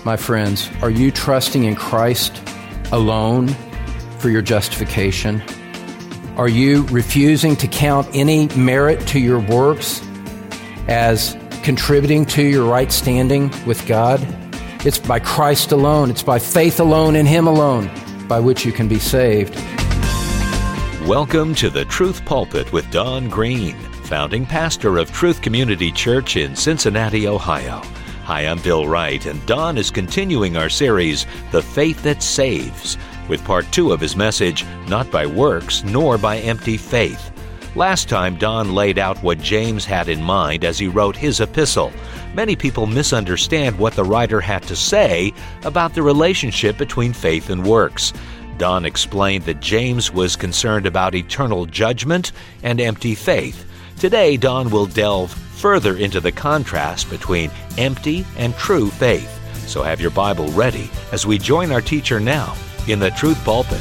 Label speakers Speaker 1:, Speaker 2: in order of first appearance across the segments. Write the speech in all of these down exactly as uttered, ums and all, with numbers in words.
Speaker 1: My friends, are you trusting in Christ alone for your justification? Are you refusing to count any merit to your works as contributing to your right standing with God? It's by Christ alone, it's by faith alone in Him alone by which you can be saved.
Speaker 2: Welcome to the Truth Pulpit with Don Green, founding pastor of Truth Community Church in Cincinnati, Ohio. Hi, I'm Bill Wright, and Don is continuing our series, The Faith That Saves, with part two of his message, Not by Works, Nor by Empty Faith. Last time, Don laid out what James had in mind as he wrote his epistle. Many people misunderstand what the writer had to say about the relationship between faith and works. Don explained that James was concerned about eternal judgment and empty faith. Today, Don will delve further into the contrast between empty and true faith. So have your Bible ready as we join our teacher now in the Truth Pulpit.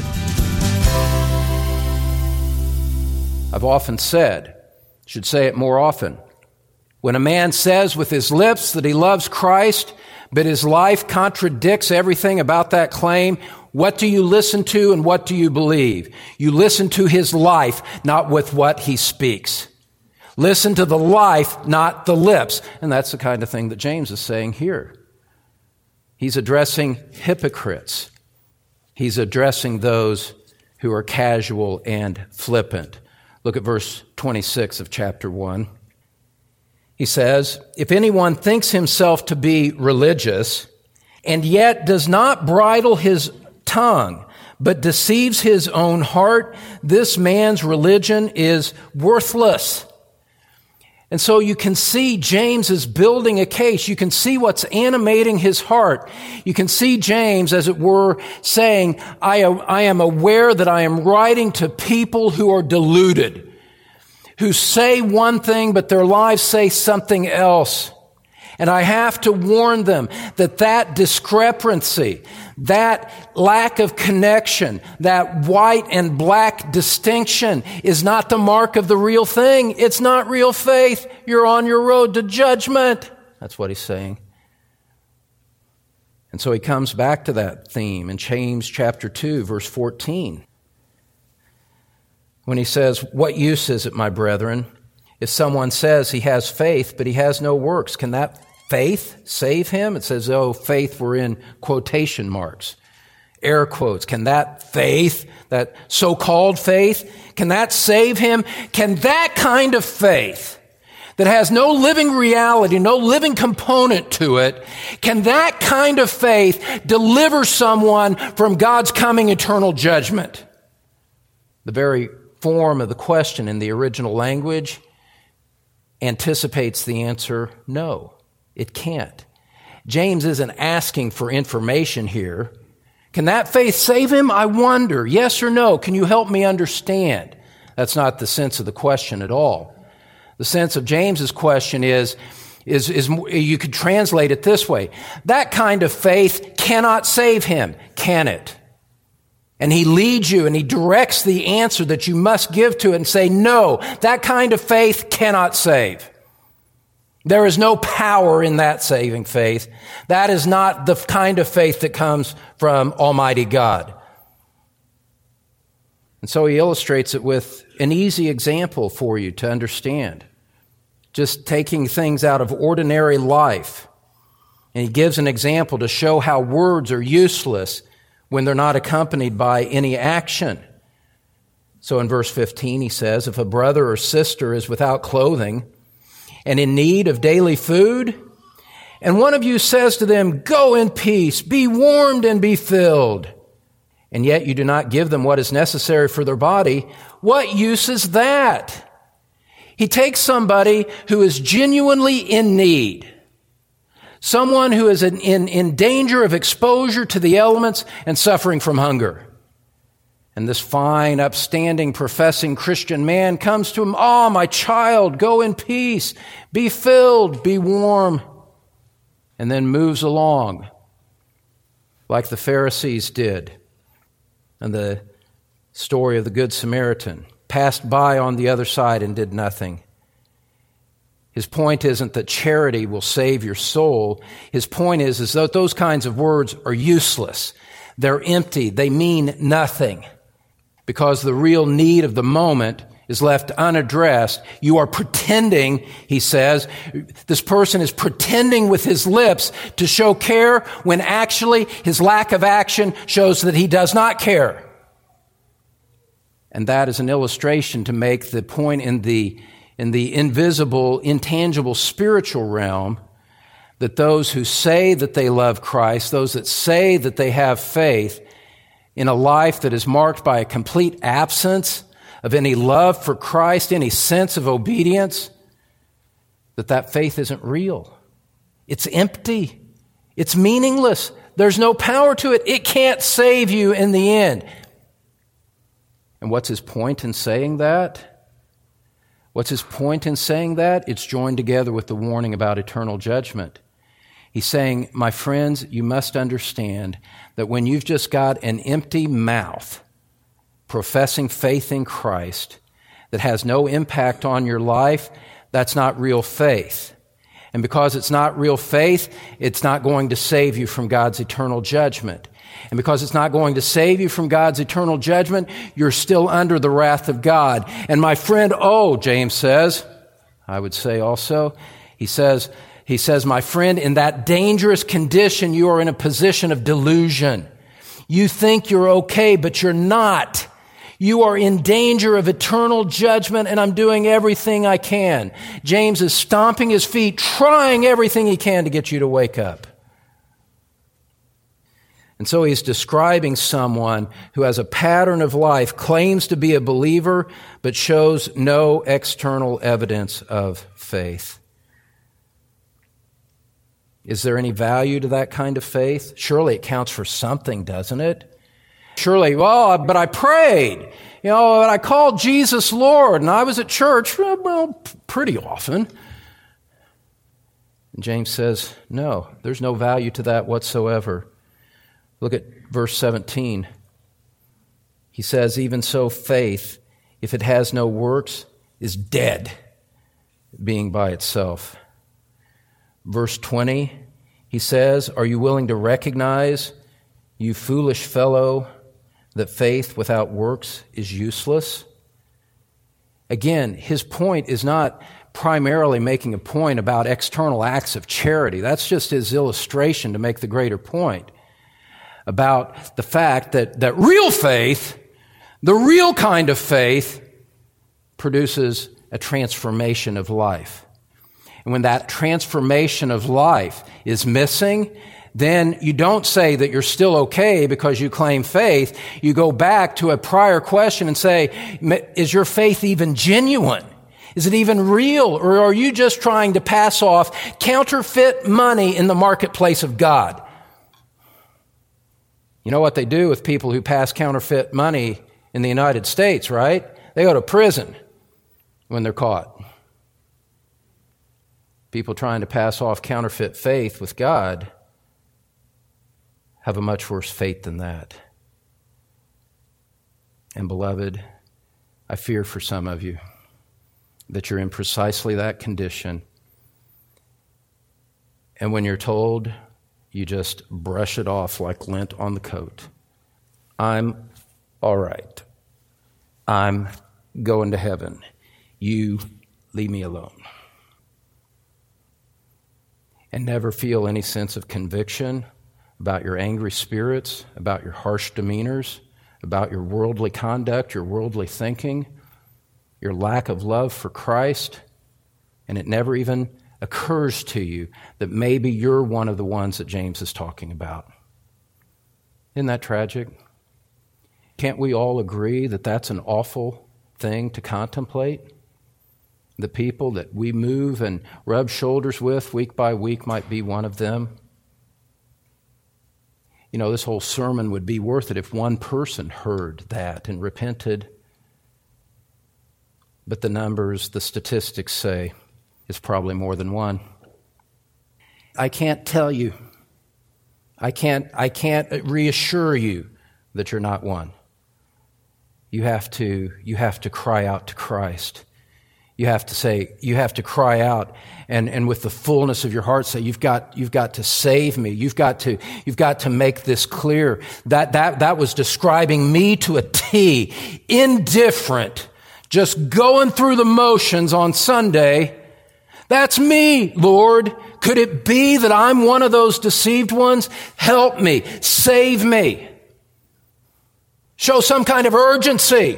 Speaker 1: I've often said, should say it more often, when a man says with his lips that he loves Christ, but his life contradicts everything about that claim, what do you listen to and what do you believe? You listen to his life, not with what he speaks. Listen to the life, not the lips. And that's the kind of thing that James is saying here. He's addressing hypocrites. He's addressing those who are casual and flippant. Look at verse twenty-six of chapter one. He says, "If anyone thinks himself to be religious and yet does not bridle his tongue, but deceives his own heart, this man's religion is worthless." And so you can see James is building a case. You can see what's animating his heart. You can see James, as it were, saying, I, I am aware that I am writing to people who are deluded, who say one thing, but their lives say something else. And I have to warn them that that discrepancy, that lack of connection, that white and black distinction is not the mark of the real thing. It's not real faith. You're on your road to judgment. That's what he's saying. And so he comes back to that theme in James chapter two, verse fourteen. When he says, "What use is it, my brethren, if someone says he has faith, but he has no works? Can that faith save him?" It says, oh, faith were in quotation marks, air quotes. Can that faith, that so-called faith, can that save him? Can that kind of faith that has no living reality, no living component to it, can that kind of faith deliver someone from God's coming eternal judgment? The very form of the question in the original language anticipates the answer, no, it can't. James isn't asking for information here. Can that faith save him? I wonder. Yes or no? Can you help me understand? That's not the sense of the question at all. The sense of James's question is, is, is you could translate it this way. That kind of faith cannot save him, can it? And he leads you and he directs the answer that you must give to it and say, no, that kind of faith cannot save. There is no power in that saving faith. That is not the kind of faith that comes from Almighty God. And so he illustrates it with an easy example for you to understand. Just taking things out of ordinary life. And he gives an example to show how words are useless when they're not accompanied by any action. So in verse fifteen, he says, "If a brother or sister is without clothing and in need of daily food, and one of you says to them, 'Go in peace, be warmed and be filled,' and yet you do not give them what is necessary for their body, what use is that?" He takes somebody who is genuinely in need, someone who is in, in, in danger of exposure to the elements and suffering from hunger. And this fine, upstanding, professing Christian man comes to him, "Oh, my child, go in peace, be filled, be warm," and then moves along like the Pharisees did. And the story of the Good Samaritan passed by on the other side and did nothing. His point isn't that charity will save your soul. His point is, is that those kinds of words are useless. They're empty. They mean nothing because the real need of the moment is left unaddressed. You are pretending, he says. This person is pretending with his lips to show care when actually his lack of action shows that he does not care. And that is an illustration to make the point in the in the invisible, intangible spiritual realm that those who say that they love Christ, those that say that they have faith in a life that is marked by a complete absence of any love for Christ, any sense of obedience, that that faith isn't real. It's empty. It's meaningless. There's no power to it. It can't save you in the end. And what's his point in saying that? What's his point in saying that? It's joined together with the warning about eternal judgment. He's saying, my friends, you must understand that when you've just got an empty mouth professing faith in Christ that has no impact on your life, that's not real faith. And because it's not real faith, it's not going to save you from God's eternal judgment. And because it's not going to save you from God's eternal judgment, you're still under the wrath of God. And my friend, oh, James says, I would say also, he says, he says, my friend, in that dangerous condition, you are in a position of delusion. You think you're okay, but you're not. You are in danger of eternal judgment, and I'm doing everything I can. James is stomping his feet, trying everything he can to get you to wake up. And so he's describing someone who has a pattern of life, claims to be a believer, but shows no external evidence of faith. Is there any value to that kind of faith? Surely it counts for something, doesn't it? Surely, well, but I prayed, you know, and I called Jesus Lord, and I was at church, well, pretty often. And James says, no, there's no value to that whatsoever. Look at verse seventeen. He says, even so faith, if it has no works, is dead, being by itself. Verse twenty, he says, are you willing to recognize, you foolish fellow, that faith without works is useless? Again, his point is not primarily making a point about external acts of charity. That's just his illustration to make the greater point about the fact that, that real faith, the real kind of faith, produces a transformation of life. And when that transformation of life is missing, then you don't say that you're still okay because you claim faith. You go back to a prior question and say, is your faith even genuine? Is it even real? Or are you just trying to pass off counterfeit money in the marketplace of God? You know what they do with people who pass counterfeit money in the United States, right? They go to prison when they're caught. People trying to pass off counterfeit faith with God have a much worse fate than that. And beloved, I fear for some of you that you're in precisely that condition. And when you're told, you just brush it off like lint on the coat. I'm all right. I'm going to heaven. You leave me alone. And never feel any sense of conviction about your angry spirits, about your harsh demeanors, about your worldly conduct, your worldly thinking, your lack of love for Christ, and it never even occurs to you that maybe you're one of the ones that James is talking about. Isn't that tragic? Can't we all agree that that's an awful thing to contemplate? The people that we move and rub shoulders with week by week might be one of them. You know, this whole sermon would be worth it if one person heard that and repented. But the numbers, the statistics say, it's probably more than one. I can't tell you. I can't, I can't reassure you that you're not one. You have to, you have to cry out to Christ. You have to say, you have to cry out and, and with the fullness of your heart say, you've got, you've got to save me. You've got to, you've got to make this clear. That, that, that was describing me to a T. Indifferent. Just going through the motions on Sunday. That's me, Lord. Could it be that I'm one of those deceived ones? Help me. Save me. Show some kind of urgency.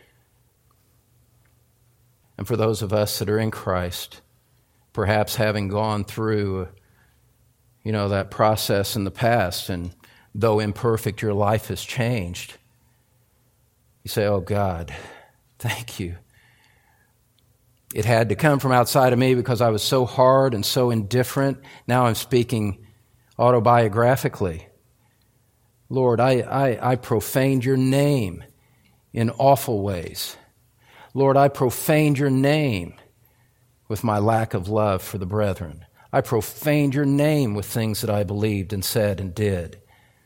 Speaker 1: And for those of us that are in Christ, perhaps having gone through, you know, that process in the past, and though imperfect, your life has changed, you say, oh God, thank you. It had to come from outside of me because I was so hard and so indifferent. Now I'm speaking autobiographically. Lord, I, I, I profaned your name in awful ways. Lord, I profaned your name with my lack of love for the brethren. I profaned your name with things that I believed and said and did.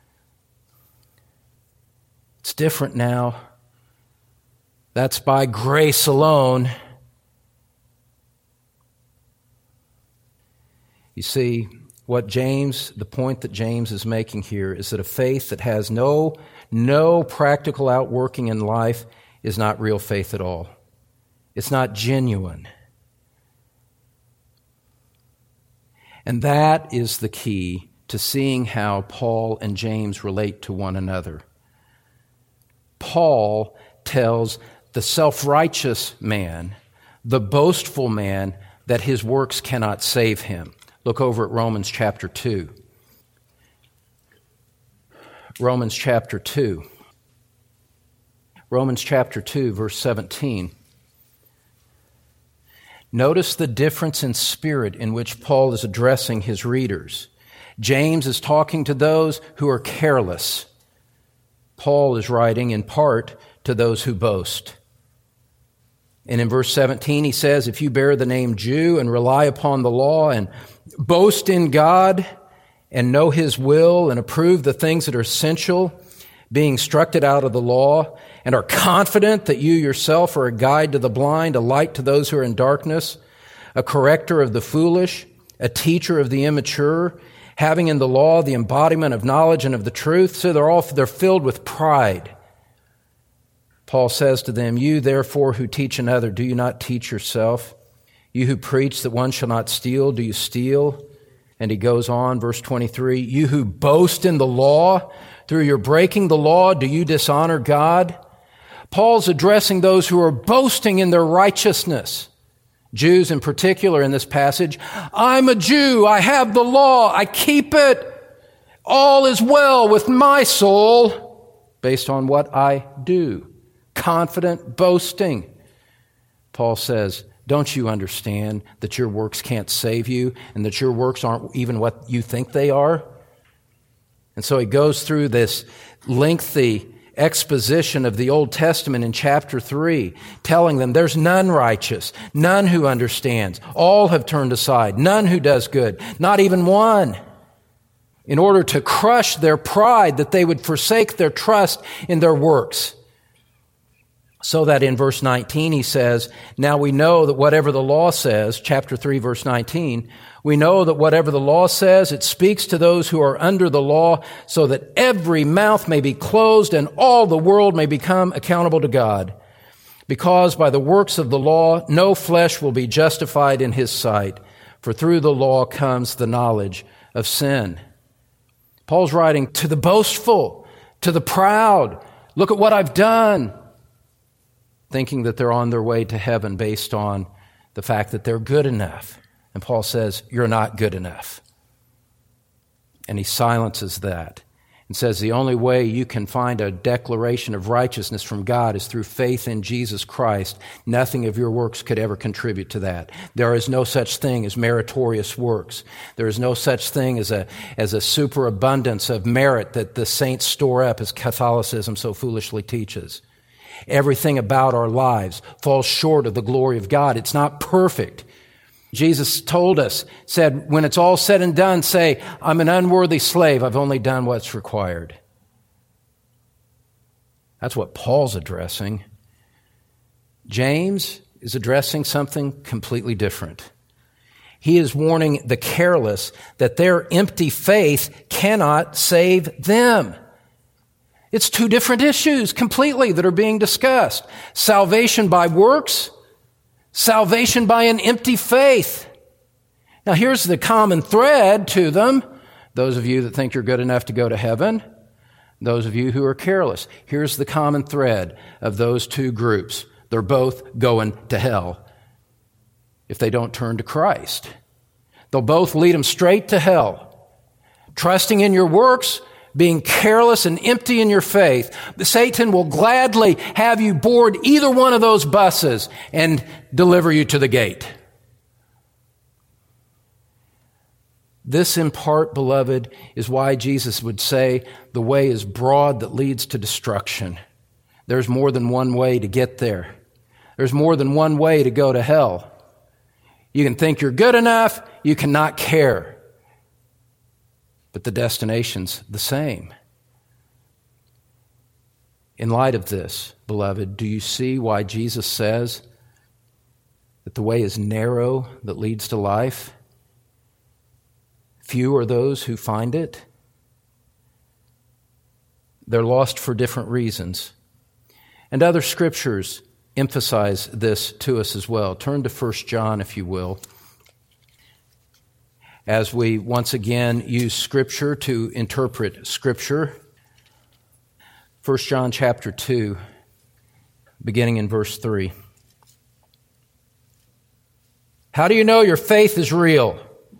Speaker 1: It's different now. That's by grace alone. You see, what James, the point that James is making here is that a faith that has no, no practical outworking in life is not real faith at all. It's not genuine. And that is the key to seeing how Paul and James relate to one another. Paul tells the self-righteous man, the boastful man, that his works cannot save him. Look over at Romans chapter two. Romans chapter two. Romans chapter two, verse seventeen. Notice the difference in spirit in which Paul is addressing his readers. James is talking to those who are careless. Paul is writing in part to those who boast. And in verse seventeen, he says, if you bear the name Jew and rely upon the law and boast in God and know His will and approve the things that are essential, being instructed out of the law, and are confident that you yourself are a guide to the blind, a light to those who are in darkness, a corrector of the foolish, a teacher of the immature, having in the law the embodiment of knowledge and of the truth. So they're all they're filled with pride. Paul says to them, you therefore who teach another, do you not teach yourself? You who preach that one shall not steal, do you steal? And he goes on, verse twenty-three, you who boast in the law, through your breaking the law, do you dishonor God? Paul's addressing those who are boasting in their righteousness. Jews in particular in this passage. I'm a Jew. I have the law. I keep it. All is well with my soul based on what I do. Confident boasting. Paul says, don't you understand that your works can't save you and that your works aren't even what you think they are? And so he goes through this lengthy exposition of the Old Testament in chapter three, telling them there's none righteous, none who understands. All have turned aside, none who does good, not even one. In order to crush their pride, that they would forsake their trust in their works. So that in verse nineteen he says, now we know that whatever the law says, chapter three, verse nineteen, we know that whatever the law says, it speaks to those who are under the law, so that every mouth may be closed and all the world may become accountable to God. Because by the works of the law, no flesh will be justified in his sight, for through the law comes the knowledge of sin. Paul's writing to the boastful, to the proud. Look at what I've done. Thinking that they're on their way to heaven based on the fact that they're good enough. And Paul says, you're not good enough. And he silences that and says the only way you can find a declaration of righteousness from God is through faith in Jesus Christ. Nothing of your works could ever contribute to that. There is no such thing as meritorious works. There is no such thing as a, as a superabundance of merit that the saints store up, as Catholicism so foolishly teaches. Everything about our lives falls short of the glory of God. It's not perfect. Jesus told us, said, when it's all said and done, say, I'm an unworthy slave. I've only done what's required. That's what Paul's addressing. James, is addressing something completely different. He is warning the careless that their empty faith cannot save them. It's two different issues completely that are being discussed. Salvation by works, salvation by an empty faith. Now here's the common thread to them. Those of you that think you're good enough to go to heaven, those of you who are careless. Here's the common thread of those two groups. They're both going to hell if they don't turn to Christ. They'll both lead them straight to hell. Trusting in your works, being careless and empty in your faith. Satan will gladly have you board either one of those buses and deliver you to the gate. This, in part, beloved, is why Jesus would say the way is broad that leads to destruction. There's more than one way to get there. There's more than one way to go to hell. You can think you're good enough, you cannot care. But the destination's the same. In light of this, beloved, do you see why Jesus says that the way is narrow that leads to life? Few are those who find it. They're lost for different reasons. And other scriptures emphasize this to us as well. Turn to First John, if you will, as we once again use Scripture to interpret Scripture. First John chapter two, beginning in verse three. How do you know your faith is real?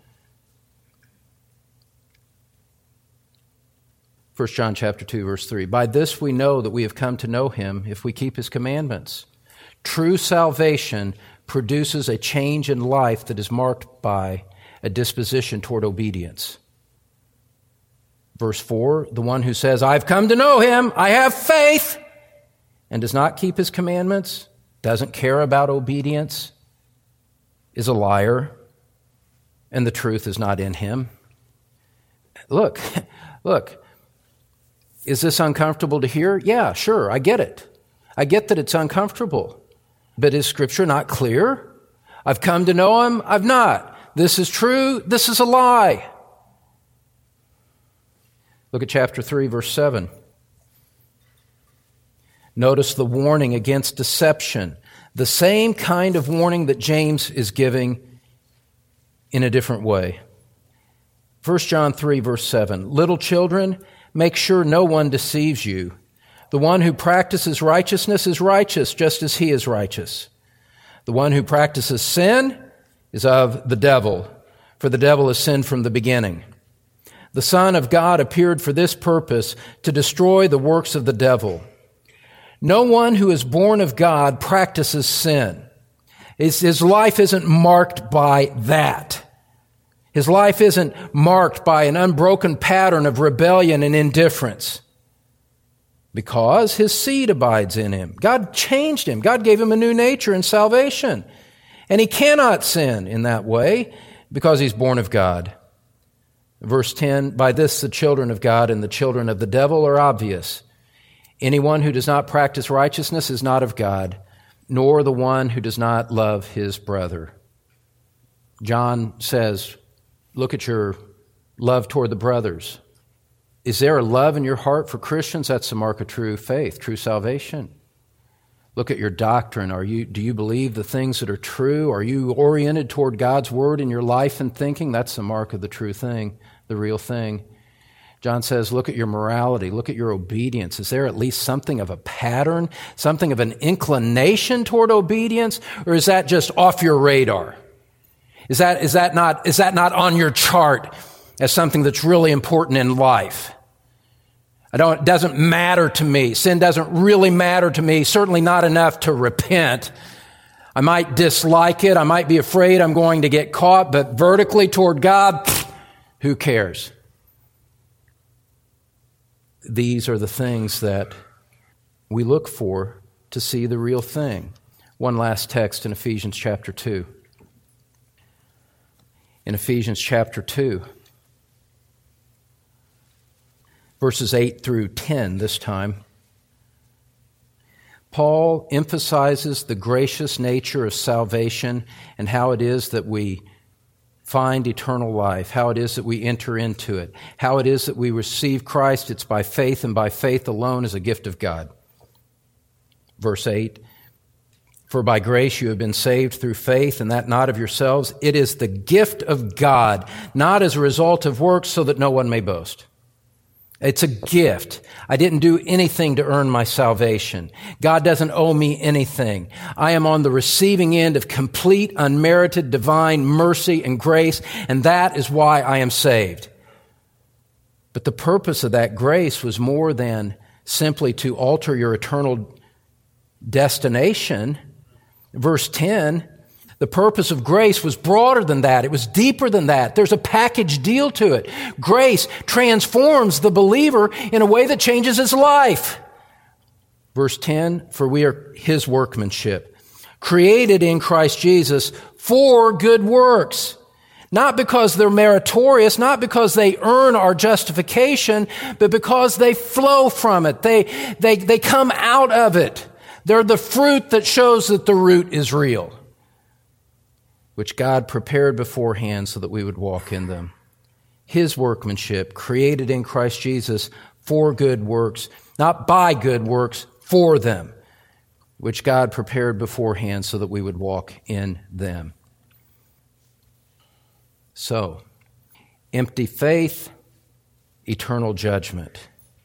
Speaker 1: First John chapter two, verse three. By this we know that we have come to know him if we keep his commandments. True salvation produces a change in life that is marked by a disposition toward obedience. Verse four, the one who says, I've come to know him, I have faith, and does not keep his commandments, doesn't care about obedience, is a liar, and the truth is not in him. Look, look, is this uncomfortable to hear? Yeah, sure, I get it. I get that it's uncomfortable. But is Scripture not clear? I've come to know him, I've not. This is true, this is a lie. Look at chapter three, verse seven. Notice the warning against deception. The same kind of warning that James is giving in a different way. First John three, verse seven. Little children, make sure no one deceives you. The one who practices righteousness is righteous, just as he is righteous. The one who practices sin is of the devil, for the devil has sinned from the beginning. The Son of God appeared for this purpose, to destroy the works of the devil. No one who is born of God practices sin. His, his life isn't marked by that. His life isn't marked by an unbroken pattern of rebellion and indifference. Because his seed abides in him. God changed him. God gave him a new nature and salvation. And he cannot sin in that way because he's born of God. Verse ten, by this the children of God and the children of the devil are obvious. Anyone who does not practice righteousness is not of God, nor the one who does not love his brother. John says, look at your love toward the brothers. Is there a love in your heart for Christians? That's the mark of true faith, true salvation. Look at your doctrine. Are you, do you believe the things that are true? Are you oriented toward God's word in your life and thinking? That's the mark of the true thing, the real thing. John says, look at your morality. Look at your obedience. Is there at least something of a pattern, something of an inclination toward obedience? Or is that just off your radar? Is that, is that not, is that not on your chart as something that's really important in life? I don't, it doesn't matter to me. Sin doesn't really matter to me, certainly not enough to repent. I might dislike it. I might be afraid I'm going to get caught, but vertically toward God, pfft, who cares? These are the things that we look for to see the real thing. One last text in Ephesians chapter two. In Ephesians chapter two. Verses eight through ten this time. Paul emphasizes the gracious nature of salvation and how it is that we find eternal life, how it is that we enter into it, how it is that we receive Christ. It's by faith, and by faith alone as a gift of God. Verse eight, for by grace you have been saved through faith, and that not of yourselves. It is the gift of God, not as a result of works, so that no one may boast. It's a gift. I didn't do anything to earn my salvation. God doesn't owe me anything. I am on the receiving end of complete, unmerited, divine mercy and grace, and that is why I am saved. But the purpose of that grace was more than simply to alter your eternal destination. Verse ten, the purpose of grace was broader than that. It was deeper than that. There's a package deal to it. Grace transforms the believer in a way that changes his life. Verse ten, for we are His workmanship, created in Christ Jesus for good works. Not because they're meritorious, not because they earn our justification, but because they flow from it. They, they, they come out of it. They're the fruit that shows that the root is real, which God prepared beforehand so that we would walk in them. His workmanship, created in Christ Jesus for good works, not by good works, for them, which God prepared beforehand so that we would walk in them. So, empty faith, eternal judgment.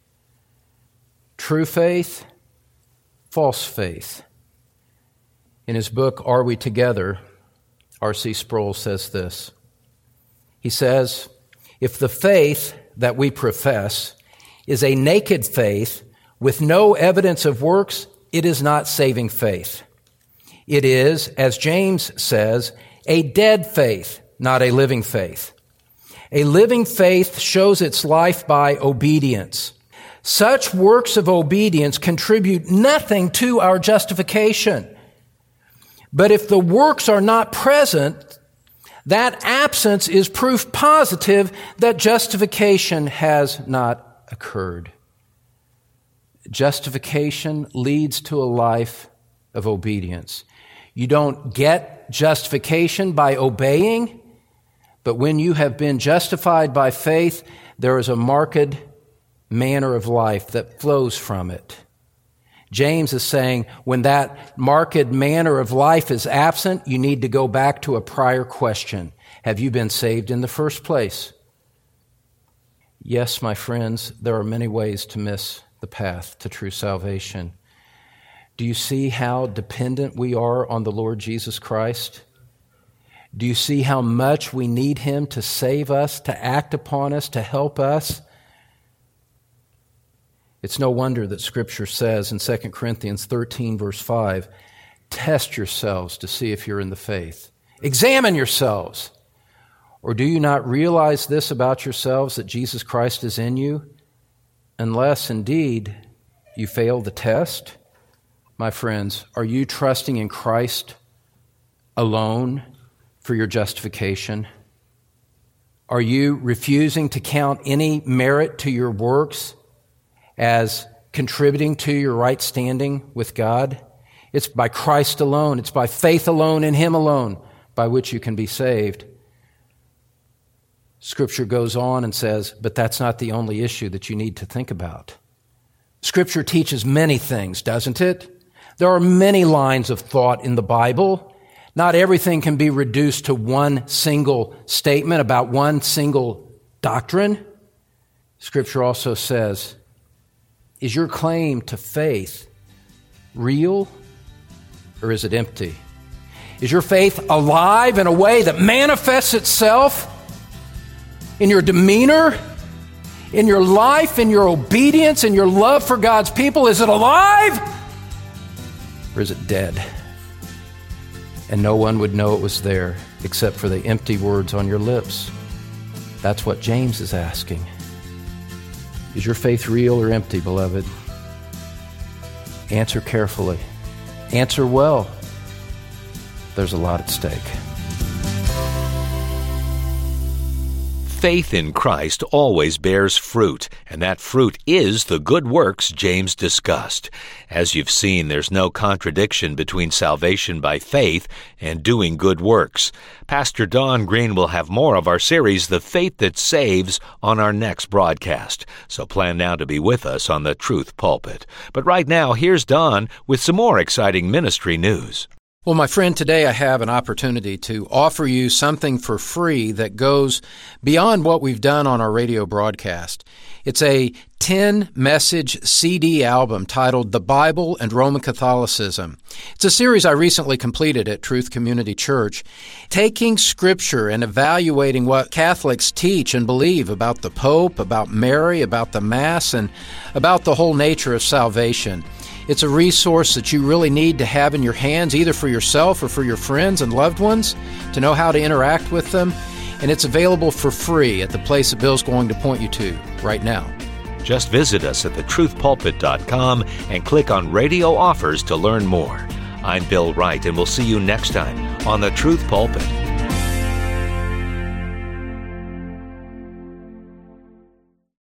Speaker 1: True faith, false faith. In his book, Are We Together?, R C Sproul says this. He says, if the faith that we profess is a naked faith with no evidence of works, it is not saving faith. It is, as James says, a dead faith, not a living faith. A living faith shows its life by obedience. Such works of obedience contribute nothing to our justification. But if the works are not present, that absence is proof positive that justification has not occurred. Justification leads to a life of obedience. You don't get justification by obeying, but when you have been justified by faith, there is a marked manner of life that flows from it. James is saying when that marked manner of life is absent, you need to go back to a prior question. Have you been saved in the first place? Yes, my friends, there are many ways to miss the path to true salvation. Do you see how dependent we are on the Lord Jesus Christ? Do you see how much we need Him to save us, to act upon us, to help us? It's no wonder that Scripture says in Second Corinthians thirteen, verse five, test yourselves to see if you're in the faith. Examine yourselves. Or do you not realize this about yourselves, that Jesus Christ is in you? Unless, indeed, you fail the test. My friends, are you trusting in Christ alone for your justification? Are you refusing to count any merit to your works as contributing to your right standing with God? It's by Christ alone. It's by faith alone in Him alone by which you can be saved. Scripture goes on and says, but that's not the only issue that you need to think about. Scripture teaches many things, doesn't it? There are many lines of thought in the Bible. Not everything can be reduced to one single statement about one single doctrine. Scripture also says, is your claim to faith real or is it empty? Is your faith alive in a way that manifests itself in your demeanor, in your life, in your obedience, in your love for God's people? Is it alive or is it dead? And no one would know it was there except for the empty words on your lips. That's what James is asking. Is your faith real or empty, beloved? Answer carefully. Answer well. There's a lot at stake.
Speaker 2: Faith in Christ always bears fruit, and that fruit is the good works James discussed. As you've seen, there's no contradiction between salvation by faith and doing good works. Pastor Don Green will have more of our series, The Faith That Saves, on our next broadcast. So plan now to be with us on the Truth Pulpit. But right now, here's Don with some more exciting ministry news.
Speaker 1: Well, my friend, today I have an opportunity to offer you something for free that goes beyond what we've done on our radio broadcast. It's a ten-message C D album titled The Bible and Roman Catholicism. It's a series I recently completed at Truth Community Church, taking Scripture and evaluating what Catholics teach and believe about the Pope, about Mary, about the Mass, and about the whole nature of salvation. It's a resource that you really need to have in your hands, either for yourself or for your friends and loved ones, to know how to interact with them. And it's available for free at the place that Bill's going to point you to right now.
Speaker 2: Just visit us at the truth pulpit dot com and click on Radio Offers to learn more. I'm Bill Wright, and we'll see you next time on The Truth Pulpit.